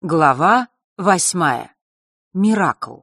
Глава 8. Миракл.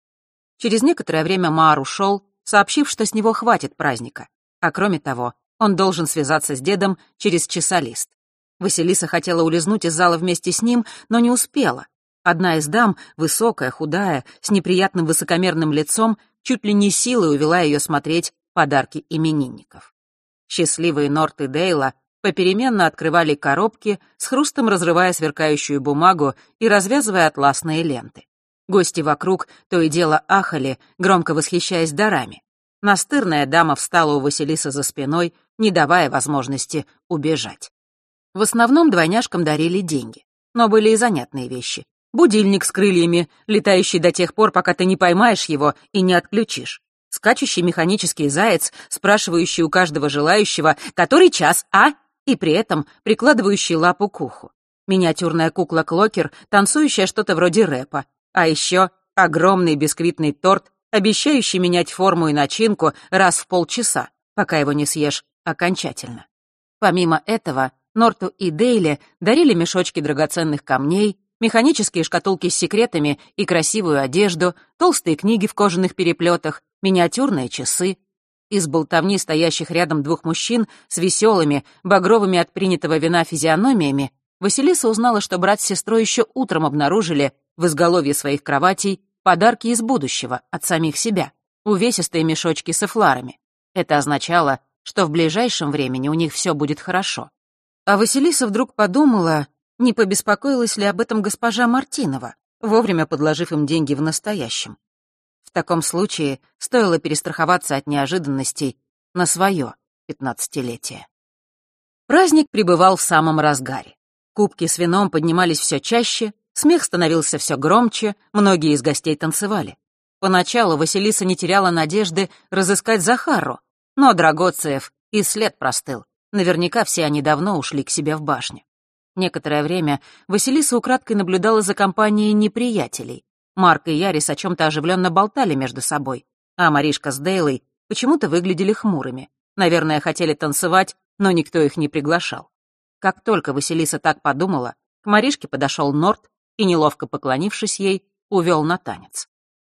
Через некоторое время Маар ушел, сообщив, что с него хватит праздника. А кроме того, он должен связаться с дедом через часолист. Василиса хотела улизнуть из зала вместе с ним, но не успела. Одна из дам, высокая, худая, с неприятным высокомерным лицом, чуть ли не силой увела ее смотреть подарки именинников. Счастливые Норт и Дейла попеременно открывали коробки, с хрустом разрывая сверкающую бумагу и развязывая атласные ленты. Гости вокруг то и дело ахали, громко восхищаясь дарами. Настырная дама встала у Василисы за спиной, не давая возможности убежать. В основном двойняшкам дарили деньги, но были и занятные вещи. Будильник с крыльями, летающий до тех пор, пока ты не поймаешь его и не отключишь. Скачущий механический заяц, спрашивающий у каждого желающего «Который час, а?» и при этом прикладывающий лапу к уху. Миниатюрная кукла-клокер, танцующая что-то вроде рэпа. А еще огромный бисквитный торт, обещающий менять форму и начинку раз в полчаса, пока его не съешь окончательно. Помимо этого, Норту и Дейле дарили мешочки драгоценных камней, механические шкатулки с секретами и красивую одежду, толстые книги в кожаных переплетах, миниатюрные часы. Из болтовни стоящих рядом двух мужчин с веселыми, багровыми от принятого вина физиономиями Василиса узнала, что брат с сестрой еще утром обнаружили в изголовье своих кроватей подарки из будущего от самих себя, увесистые мешочки с эфларами. Это означало, что в ближайшем времени у них все будет хорошо. А Василиса вдруг подумала, не побеспокоилась ли об этом госпожа Мартинова, вовремя подложив им деньги в настоящем. В таком случае стоило перестраховаться от неожиданностей на свое 15-летие. Праздник пребывал в самом разгаре. Кубки с вином поднимались все чаще, смех становился все громче, многие из гостей танцевали. Поначалу Василиса не теряла надежды разыскать Захару, но Драгоцеев и след простыл. Наверняка все они давно ушли к себе в башню. Некоторое время Василиса украдкой наблюдала за компанией неприятелей. Марк и Ярис о чем-то оживленно болтали между собой, а Маришка с Дейлой почему-то выглядели хмурыми. Наверное, хотели танцевать, но никто их не приглашал. Как только Василиса так подумала, к Маришке подошел Норт и, неловко поклонившись ей, увел на танец.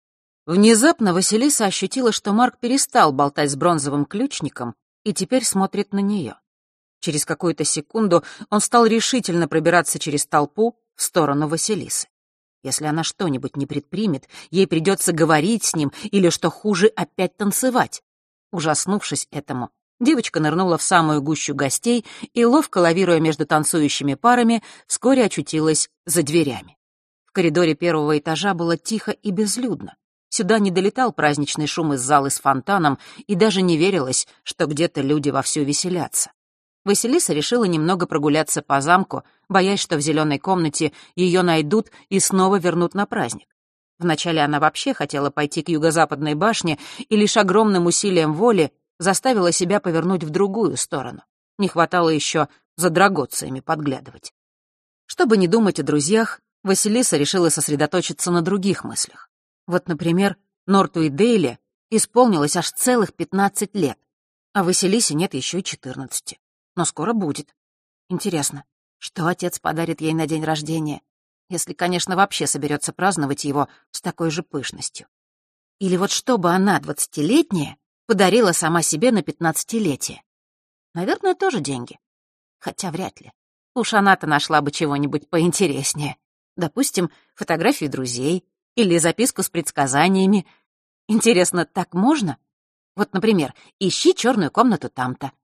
Внезапно Василиса ощутила, что Марк перестал болтать с бронзовым ключником и теперь смотрит на нее. Через какую-то секунду он стал решительно пробираться через толпу в сторону Василисы. Если она что-нибудь не предпримет, ей придется говорить с ним или, что хуже, опять танцевать. Ужаснувшись этому, девочка нырнула в самую гущу гостей и, ловко лавируя между танцующими парами, вскоре очутилась за дверями. В коридоре первого этажа было тихо и безлюдно. Сюда не долетал праздничный шум из залы с фонтаном, и даже не верилось, что где-то люди вовсю веселятся. Василиса решила немного прогуляться по замку, боясь, что в зеленой комнате ее найдут и снова вернут на праздник. Вначале она вообще хотела пойти к юго-западной башне и лишь огромным усилием воли заставила себя повернуть в другую сторону. Не хватало еще за драгоциями подглядывать. Чтобы не думать о друзьях, Василиса решила сосредоточиться на других мыслях. Вот, например, Норту и Дейле исполнилось аж целых 15 лет, а Василисе нет еще и 14. Но скоро будет. Интересно, что отец подарит ей на день рождения, если, конечно, вообще соберется праздновать его с такой же пышностью. Или вот что бы она, 20-летняя, подарила сама себе на 15-летие. Наверное, тоже деньги. Хотя вряд ли. Уж она-то нашла бы чего-нибудь поинтереснее. Допустим, фотографию друзей или записку с предсказаниями. Интересно, так можно? Вот, например, ищи черную комнату там-то.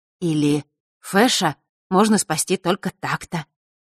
Или Фэша можно спасти только так-то.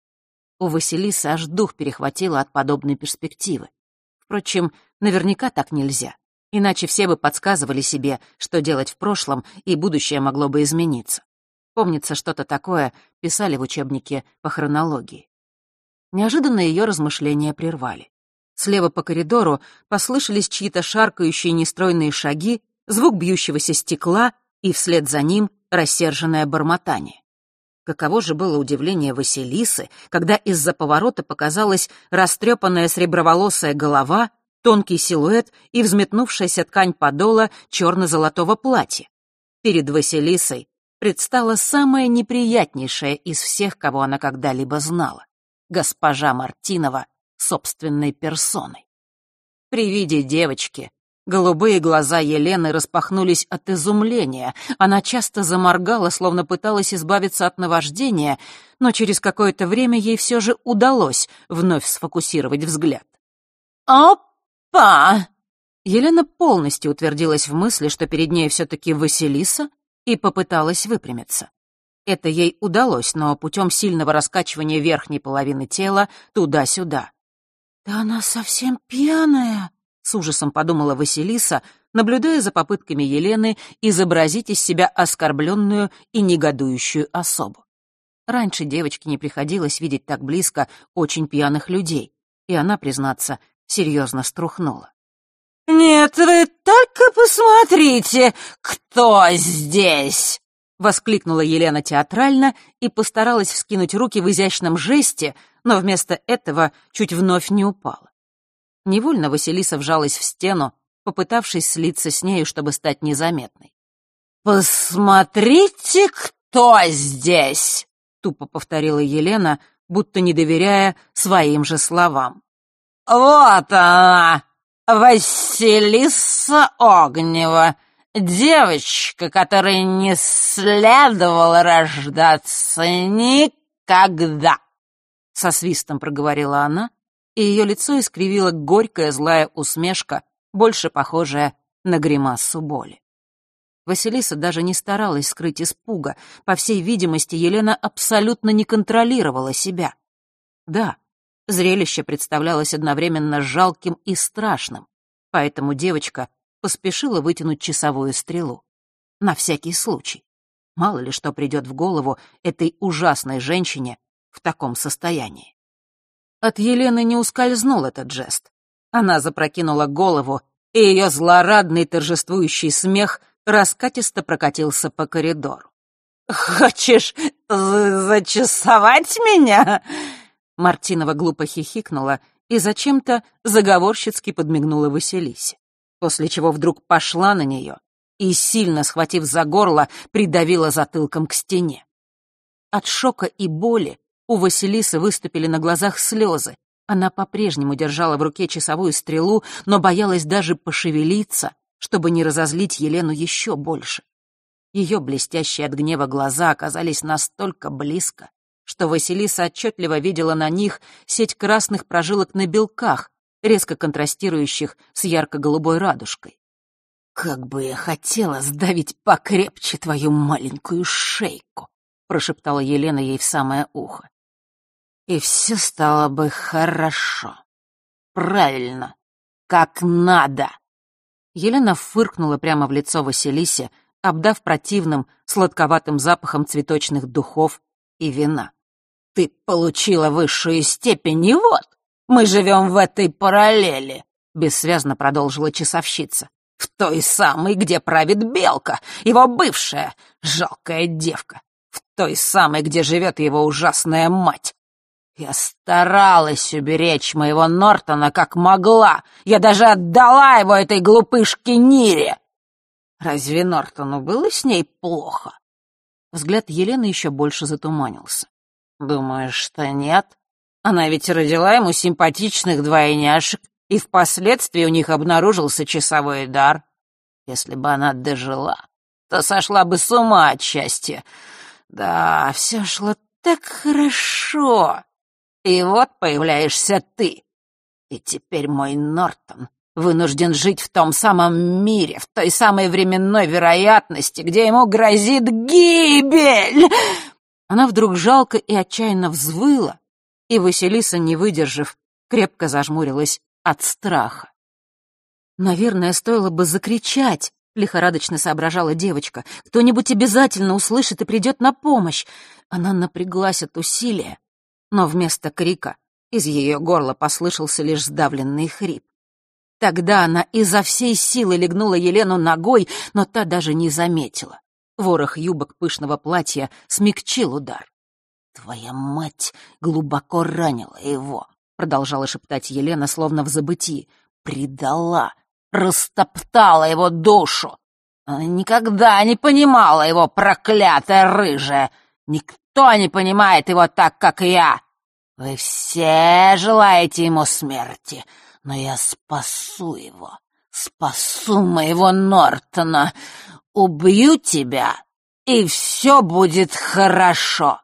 У Василисы аж дух перехватило от подобной перспективы. Впрочем, наверняка так нельзя. Иначе все бы подсказывали себе, что делать в прошлом, и будущее могло бы измениться. Помнится, что-то такое писали в учебнике по хронологии. Неожиданно ее размышления прервали. Слева по коридору послышались чьи-то шаркающие нестройные шаги, звук бьющегося стекла и вслед за ним рассерженное бормотание. Каково же было удивление Василисы, когда из-за поворота показалась растрепанная среброволосая голова, тонкий силуэт и взметнувшаяся ткань подола черно-золотого платья. Перед Василисой предстала самая неприятнейшая из всех, кого она когда-либо знала. госпожа Мартинова собственной персоной. При виде девочки голубые глаза Елены распахнулись от изумления. Она часто заморгала, словно пыталась избавиться от наваждения, но через какое-то время ей все же удалось вновь сфокусировать взгляд. «Опа!» Елена полностью утвердилась в мысли, что перед ней все-таки Василиса, и попыталась выпрямиться. Это ей удалось, но путем сильного раскачивания верхней половины тела туда-сюда. «Да она совсем пьяная», — с ужасом подумала Василиса, наблюдая за попытками Елены изобразить из себя оскорбленную и негодующую особу. Раньше девочке не приходилось видеть так близко очень пьяных людей, и она, признаться, серьезно струхнула. «Нет, вы только посмотрите, кто здесь!» — воскликнула Елена театрально и постаралась вскинуть руки в изящном жесте, но вместо этого чуть вновь не упала. Невольно Василиса вжалась в стену, попытавшись слиться с нею, чтобы стать незаметной. «Посмотрите, кто здесь!» — тупо повторила Елена, будто не доверяя своим же словам. «Вот она, Василиса Огнева, девочка, которой не следовало рождаться никогда!» Со свистом проговорила она, и ее лицо искривила горькая злая усмешка, больше похожая на гримасу боли. Василиса даже не старалась скрыть испуга. По всей видимости, Елена абсолютно не контролировала себя. Да, зрелище представлялось одновременно жалким и страшным, поэтому девочка поспешила вытянуть часовую стрелу. На всякий случай. Мало ли что придет в голову этой ужасной женщине в таком состоянии. От Елены не ускользнул этот жест. Она запрокинула голову, и ее злорадный торжествующий смех раскатисто прокатился по коридору. «Хочешь зачесовать меня?» Мартинова глупо хихикнула и зачем-то заговорщицки подмигнула Василисе, после чего вдруг пошла на нее и, сильно схватив за горло, придавила затылком к стене. От шока и боли у Василисы выступили на глазах слезы. Она по-прежнему держала в руке часовую стрелу, но боялась даже пошевелиться, чтобы не разозлить Елену еще больше. Ее блестящие от гнева глаза оказались настолько близко, что Василиса отчетливо видела на них сеть красных прожилок на белках, резко контрастирующих с ярко-голубой радужкой. «Как бы я хотела сдавить покрепче твою маленькую шейку», — прошептала Елена ей в самое ухо. «И все стало бы хорошо. Правильно, как надо». Елена фыркнула прямо в лицо Василисе, обдав противным, сладковатым запахом цветочных духов и вина. «Ты получила высшую степень, и вот, мы живем в этой параллели», — бессвязно продолжила часовщица. «В той самой, где правит Белка, его бывшая, жалкая девка. В той самой, где живет его ужасная мать. Я старалась уберечь моего Нортона как могла. Я даже отдала его этой глупышке Нире. Разве Нортону было с ней плохо?» Взгляд Елены еще больше затуманился. «Думаешь, что нет? Она ведь родила ему симпатичных двойняшек, и впоследствии у них обнаружился часовой дар. Если бы она дожила, то сошла бы с ума от счастья. Да, все шло так хорошо. И вот появляешься ты. И теперь мой Нортон вынужден жить в том самом мире, в той самой временной вероятности, где ему грозит гибель!» Она вдруг жалко и отчаянно взвыла, и Василиса, не выдержав, крепко зажмурилась от страха. «Наверное, стоило бы закричать», — лихорадочно соображала девочка. «Кто-нибудь обязательно услышит и придет на помощь». Она напряглась от усилия, но вместо крика из ее горла послышался лишь сдавленный хрип. Тогда она изо всей силы легнула Елену ногой, но та даже не заметила. Ворох юбок пышного платья смягчил удар. «Твоя мать глубоко ранила его», — продолжала шептать Елена, словно в забытии. «Предала, растоптала его душу. Она никогда не понимала его, проклятая рыжая. Никто не понимает его так, как я. Вы все желаете ему смерти, но я спасу его, спасу моего Нортона, убью тебя, и все будет хорошо».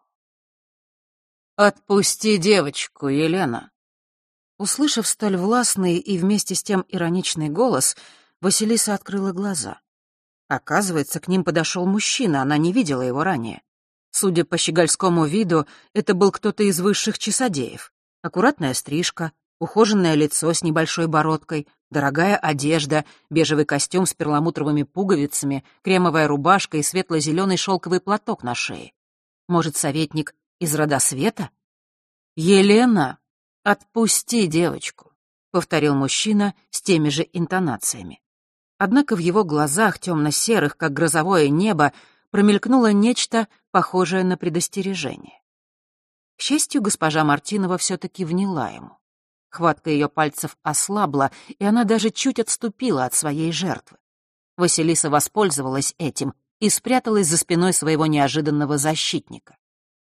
«Отпусти девочку, Елена». Услышав столь властный и вместе с тем ироничный голос, Василиса открыла глаза. Оказывается, к ним подошел мужчина, она не видела его ранее. Судя по щегольскому виду, это был кто-то из высших часодеев. Аккуратная стрижка, ухоженное лицо с небольшой бородкой, дорогая одежда, бежевый костюм с перламутровыми пуговицами, кремовая рубашка и светло-зеленый шелковый платок на шее. Может, советник из рода света? «Елена, отпусти девочку», — повторил мужчина с теми же интонациями. Однако в его глазах, темно-серых, как грозовое небо, промелькнуло нечто, похожее на предостережение. К счастью, госпожа Мартинова все-таки вняла ему. Хватка ее пальцев ослабла, и она даже чуть отступила от своей жертвы. Василиса воспользовалась этим и спряталась за спиной своего неожиданного защитника.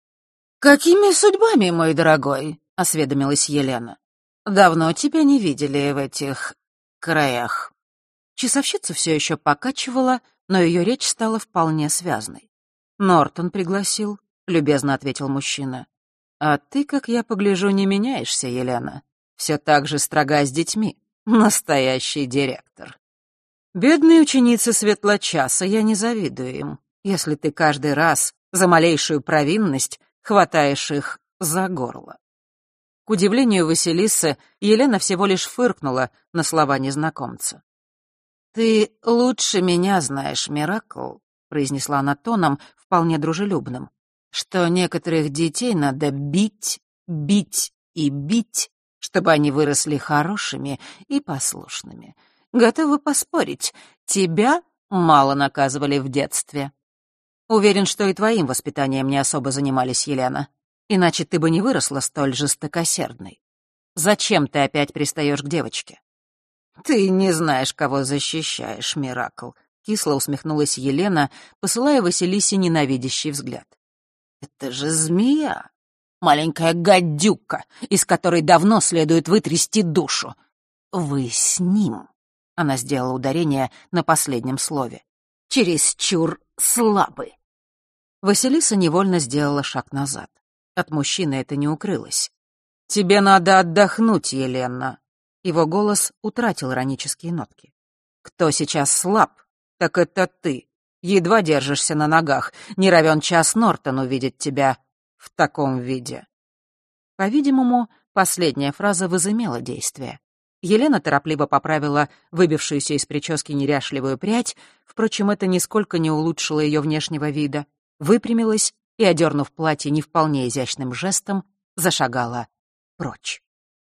«Какими судьбами, мой дорогой?» — осведомилась Елена. «Давно тебя не видели в этих краях». Часовщица все еще покачивала, но ее речь стала вполне связной. «Нортон пригласил», — любезно ответил мужчина. «А ты, как я погляжу, не меняешься, Елена. Все так же строга с детьми. Настоящий директор. Бедные ученицы Светлочаса, я не завидую им, если ты каждый раз за малейшую провинность хватаешь их за горло». К удивлению Василисы, Елена всего лишь фыркнула на слова незнакомца. «Ты лучше меня знаешь, Миракл», — произнесла она тоном вполне дружелюбным, «что некоторых детей надо бить, бить и бить, чтобы они выросли хорошими и послушными. Готова поспорить, тебя мало наказывали в детстве. Уверен, что и твоим воспитанием не особо занимались, Елена, иначе ты бы не выросла столь жестокосердной. Зачем ты опять пристаешь к девочке?» «Ты не знаешь, кого защищаешь, Миракл», — кисло усмехнулась Елена, посылая Василисе ненавидящий взгляд. «Это же змея, маленькая гадюка, из которой давно следует вытрясти душу. Вы с ним», — она сделала ударение на последнем слове, «чересчур слабы». Василиса невольно сделала шаг назад. От мужчины это не укрылось. «Тебе надо отдохнуть, Елена». Его голос утратил иронические нотки. «Кто сейчас слаб, так это ты. Едва держишься на ногах. Не равен час Нортон увидит тебя в таком виде». По-видимому, последняя фраза возымела действие. Елена торопливо поправила выбившуюся из прически неряшливую прядь, впрочем, это нисколько не улучшило ее внешнего вида, выпрямилась и, одернув платье не вполне изящным жестом, зашагала прочь.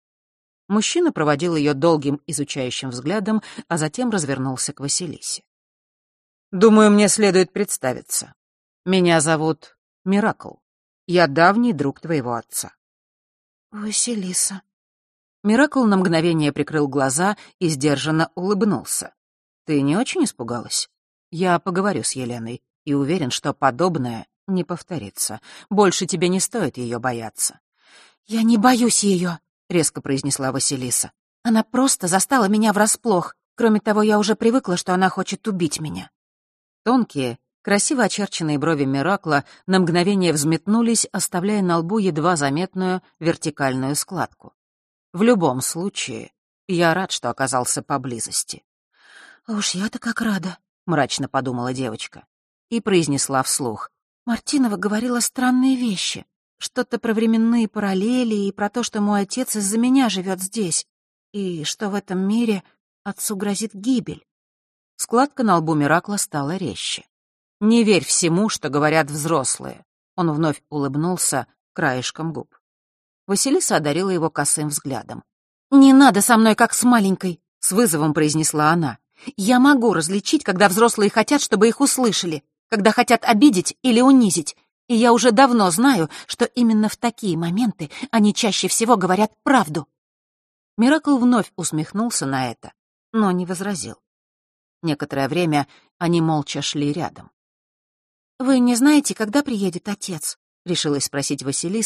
Мужчина проводил ее долгим изучающим взглядом, а затем развернулся к Василисе. «Думаю, мне следует представиться. Меня зовут Миракл. Я давний друг твоего отца». «Василиса». Миракл на мгновение прикрыл глаза и сдержанно улыбнулся. «Ты не очень испугалась? Я поговорю с Еленой и уверен, что подобное не повторится. Больше тебе не стоит ее бояться». «Я не боюсь ее», — резко произнесла Василиса. «Она просто застала меня врасплох. Кроме того, я уже привыкла, что она хочет убить меня». Тонкие, красиво очерченные брови Миракла на мгновение взметнулись, оставляя на лбу едва заметную вертикальную складку. «В любом случае, я рад, что оказался поблизости». «А уж я-то как рада», — мрачно подумала девочка и произнесла вслух. «Мартинова говорила странные вещи. Что-то про временные параллели и про то, что мой отец из-за меня живет здесь, и что в этом мире отцу грозит гибель». Складка на лбу Миракла стала резче. «Не верь всему, что говорят взрослые». Он вновь улыбнулся краешком губ. Василиса одарила его косым взглядом. «Не надо со мной, как с маленькой», — с вызовом произнесла она. «Я могу различить, когда взрослые хотят, чтобы их услышали, когда хотят обидеть или унизить. И я уже давно знаю, что именно в такие моменты они чаще всего говорят правду». Миракл вновь усмехнулся на это, но не возразил. Некоторое время они молча шли рядом. «Вы не знаете, когда приедет отец?» — решилась спросить Василиса,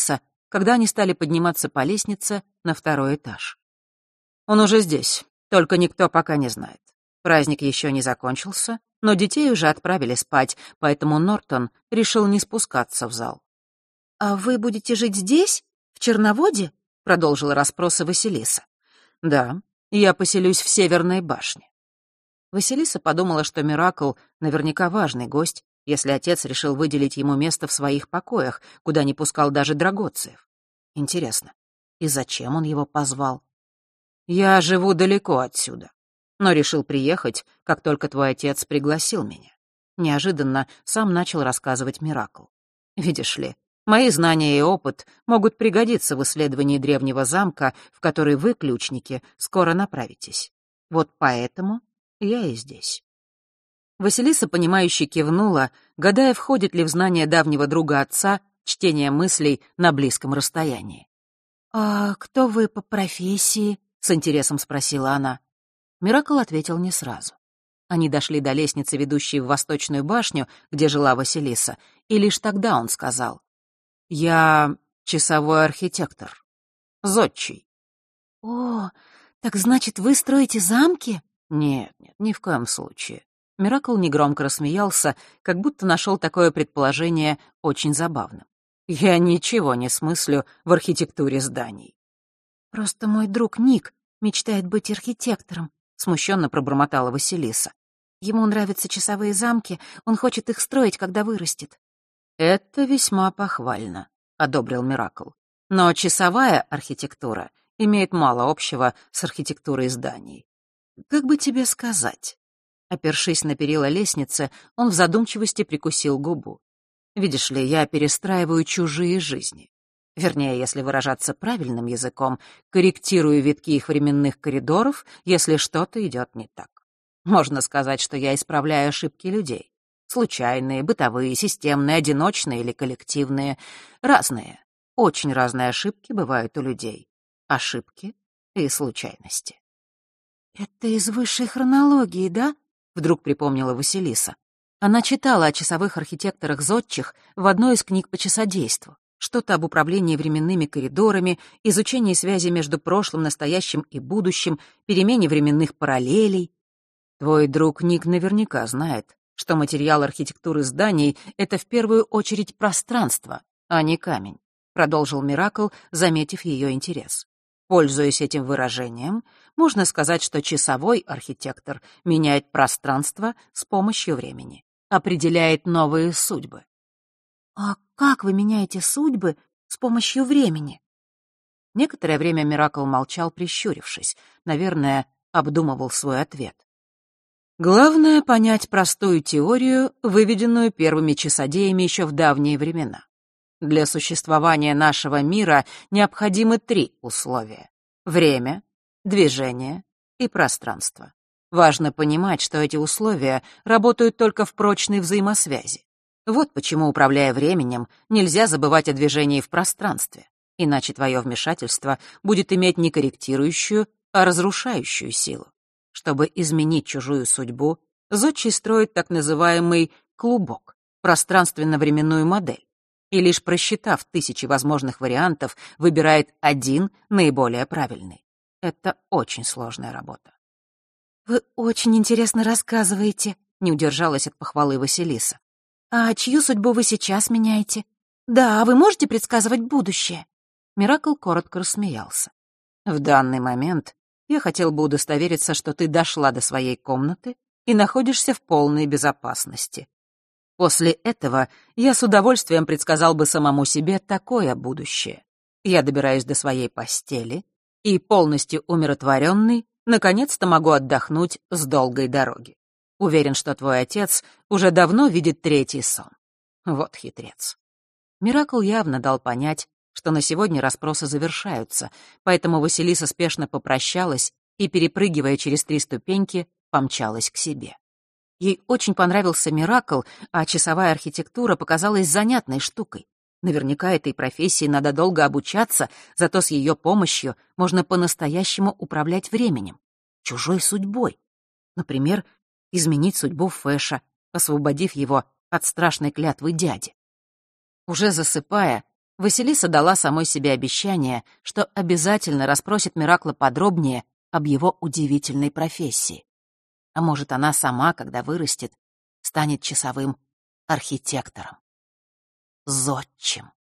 когда они стали подниматься по лестнице на второй этаж. «Он уже здесь, только никто пока не знает. Праздник еще не закончился, но детей уже отправили спать, поэтому Нортон решил не спускаться в зал». «А вы будете жить здесь, в Черноводе?» — продолжила расспросы Василиса. «Да, я поселюсь в Северной башне». Василиса подумала, что Миракл наверняка важный гость, если отец решил выделить ему место в своих покоях, куда не пускал даже Драгоцеев. Интересно, и зачем он его позвал? «Я живу далеко отсюда, но решил приехать, как только твой отец пригласил меня». Неожиданно сам начал рассказывать Миракл. «Видишь ли, мои знания и опыт могут пригодиться в исследовании древнего замка, в который вы, ключники, скоро направитесь. Вот поэтому я и здесь». Василиса, понимающе кивнула, гадая, входит ли в знание давнего друга отца чтение мыслей на близком расстоянии. «А кто вы по профессии?» — с интересом спросила она. Миракл ответил не сразу. Они дошли до лестницы, ведущей в Восточную башню, где жила Василиса, и лишь тогда он сказал: «Я часовой архитектор, зодчий». «О, так значит, вы строите замки?» «Нет, ни в коем случае». Миракл негромко рассмеялся, как будто нашел такое предположение очень забавным. «Я ничего не смыслю в архитектуре зданий». «Просто мой друг Ник мечтает быть архитектором», — смущенно пробормотала Василиса. «Ему нравятся часовые замки, он хочет их строить, когда вырастет». «Это весьма похвально», — одобрил Миракл. «Но часовая архитектура имеет мало общего с архитектурой зданий. Как бы тебе сказать?» Опершись на перила лестницы, он в задумчивости прикусил губу. «Видишь ли, я перестраиваю чужие жизни. Вернее, если выражаться правильным языком, корректирую витки их временных коридоров, если что-то идет не так. Можно сказать, что я исправляю ошибки людей. Случайные, бытовые, системные, одиночные или коллективные. Разные, очень разные ошибки бывают у людей. Ошибки и случайности». «Это из высшей хронологии, да?» — вдруг припомнила Василиса. Она читала о часовых архитекторах-зодчих в одной из книг по часодейству. Что-то об управлении временными коридорами, изучении связи между прошлым, настоящим и будущим, перемене временных параллелей. Твой друг Ник наверняка знает, что материал архитектуры зданий — это в первую очередь пространство, а не камень, продолжил Миракл, заметив ее интерес. Пользуясь этим выражением, можно сказать, что часовой архитектор меняет пространство с помощью времени, определяет новые судьбы. «А как вы меняете судьбы с помощью времени?» Некоторое время Миракл молчал, прищурившись, наверное, обдумывал свой ответ. Главное — понять простую теорию, выведенную первыми часодеями еще в давние времена. Для существования нашего мира необходимы 3 условия — время, движение и пространство. Важно понимать, что эти условия работают только в прочной взаимосвязи. Вот почему, управляя временем, нельзя забывать о движении в пространстве, иначе твое вмешательство будет иметь не корректирующую, а разрушающую силу. Чтобы изменить чужую судьбу, зодчий строит так называемый клубок, пространственно-временную модель, и лишь просчитав 1000 возможных вариантов, выбирает один наиболее правильный. Это очень сложная работа. «Вы очень интересно рассказываете», — не удержалась от похвалы Василиса. «А чью судьбу вы сейчас меняете? Да, вы можете предсказывать будущее?» Миракл коротко рассмеялся. «В данный момент я хотел бы удостовериться, что ты дошла до своей комнаты и находишься в полной безопасности. После этого я с удовольствием предсказал бы самому себе такое будущее. Я добираюсь до своей постели и, полностью умиротворенный, наконец-то могу отдохнуть с долгой дороги. Уверен, что твой отец уже давно видит 3-й сон. Вот хитрец». Миракл явно дал понять, что на сегодня расспросы завершаются, поэтому Василиса спешно попрощалась и, перепрыгивая через 3 ступеньки, помчалась к себе. Ей очень понравился Миракл, а часовая архитектура показалась занятной штукой. Наверняка этой профессии надо долго обучаться, зато с ее помощью можно по-настоящему управлять временем, чужой судьбой. Например, изменить судьбу Фэша, освободив его от страшной клятвы дяди. Уже засыпая, Василиса дала самой себе обещание, что обязательно расспросит Миракла подробнее об его удивительной профессии. А может, она сама, когда вырастет, станет часовым архитектором. Зодчим.